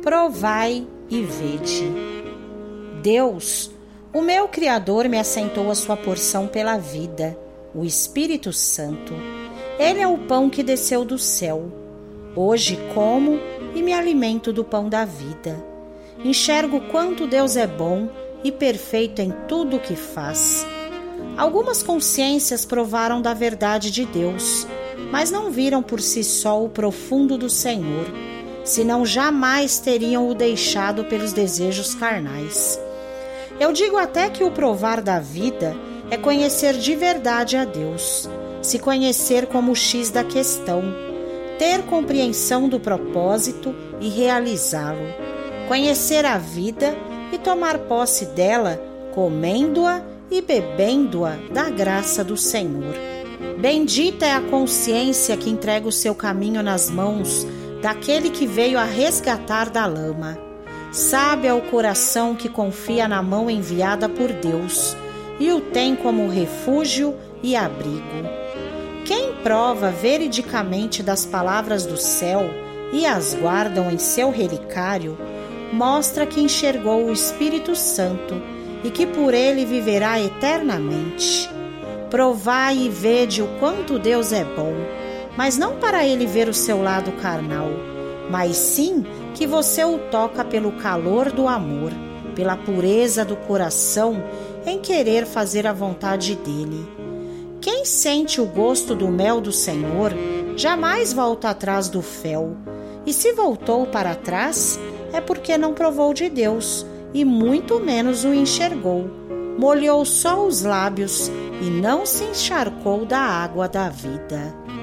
provai e vede. Deus, o meu Criador, me assentou a sua porção pela vida, o Espírito Santo. Ele é o pão que desceu do céu. Hoje como e me alimento do pão da vida. Enxergo quanto Deus é bom e perfeito em tudo o que faz. Algumas consciências provaram da verdade de Deus, mas não viram por si só o profundo do Senhor, senão jamais teriam o deixado pelos desejos carnais. Eu digo até que o provar da vida é conhecer de verdade a Deus, se conhecer como o X da questão, ter compreensão do propósito e realizá-lo, conhecer a vida e tomar posse dela, comendo-a e bebendo-a da graça do Senhor. Bendita é a consciência que entrega o seu caminho nas mãos daquele que veio a resgatar da lama. Sábio é o coração que confia na mão enviada por Deus e o tem como refúgio e abrigo. Quem prova veridicamente das palavras do céu e as guardam em seu relicário, mostra que enxergou o Espírito Santo e que por ele viverá eternamente. Provai e vede o quanto Deus é bom, mas não para ele ver o seu lado carnal, mas sim que você o toca pelo calor do amor, pela pureza do coração em querer fazer a vontade dele. Quem sente o gosto do mel do Senhor, jamais volta atrás do fel, e se voltou para trás, é porque não provou de Deus, e muito menos o enxergou. Molhou só os lábios e não se encharcou da água da vida.